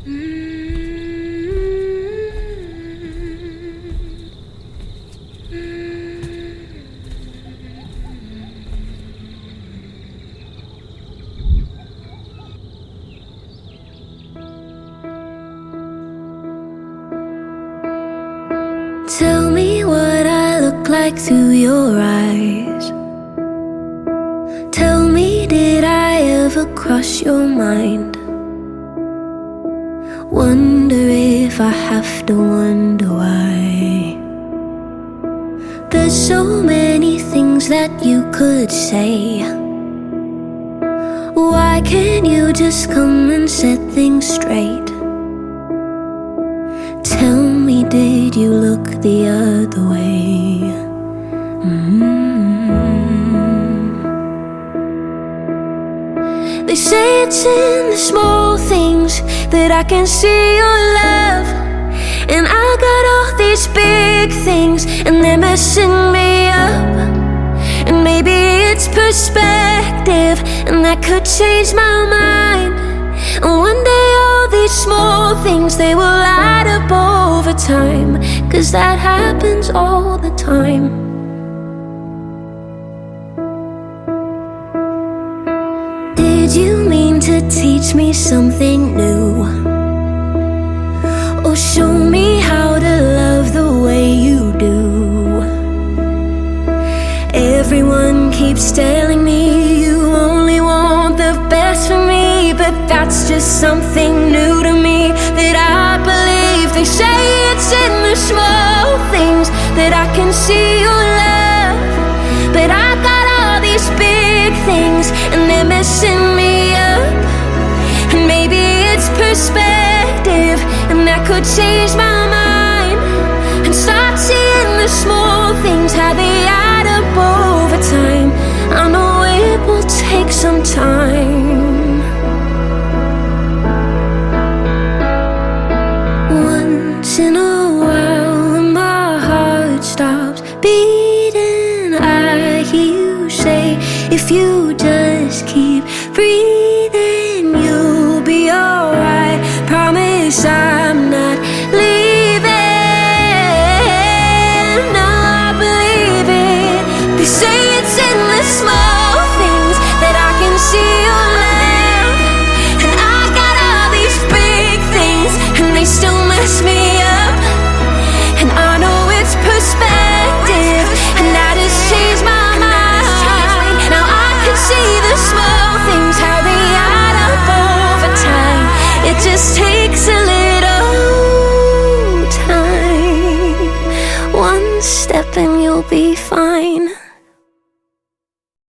Tell me what I look like through your eyes. Tell me, did I ever cross your mind? Wonder if I have to wonder why. There's so many things that you could say. Why can't you just come and set things straight? Tell me, did you look the other way? They say it's in the small things that I can see your love. And I got all these big things and they're messing me up. And maybe it's perspective and that could change my mind. And one day all these small things, they will add up over time. 'Cause that happens all the time. Did you mean to teach me something new? Or show me how to love the way you do? Everyone keeps telling me you only want the best for me, but that's just something new to me that I believe. They say it's in the small things that I can see your love, but I got all these big things and they're messing me up. And maybe it's perspective and that could change my mind. And start seeing the small things, how they add up over time. I know it will take some time. Once in a while when my heart stops beating, I hear you say, if you just keep breathing, you'll be alright. Promise I'm not leaving. No, I believe it. They say it's in the small things that I can see your love. And I got all these big things and they still mess me up. And I know it's perspective and that has changed my mind. Now I can see the small things, how they add up over time. It just takes a little time. One step and you'll be fine.